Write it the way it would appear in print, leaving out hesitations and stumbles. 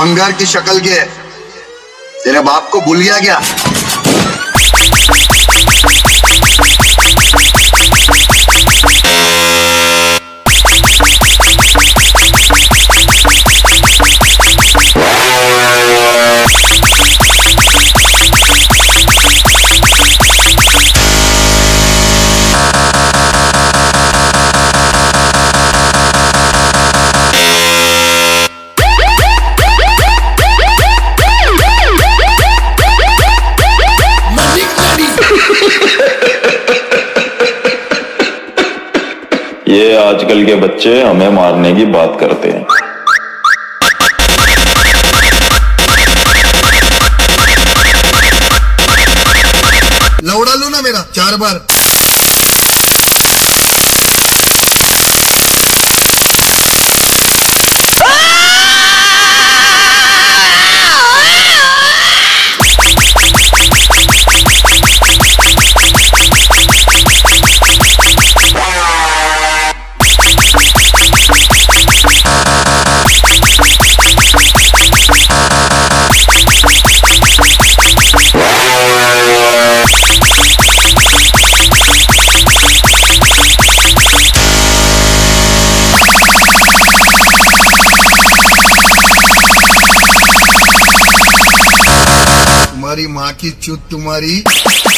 खंगार की शक्ल के तेरे बाप को भूल गया क्या? ये आजकल के बच्चे हमें मारने की बात करते हैं। लौड़ा लू ना मेरा 4 बार। तुम्हारी माँ की चूत तुम्हारी।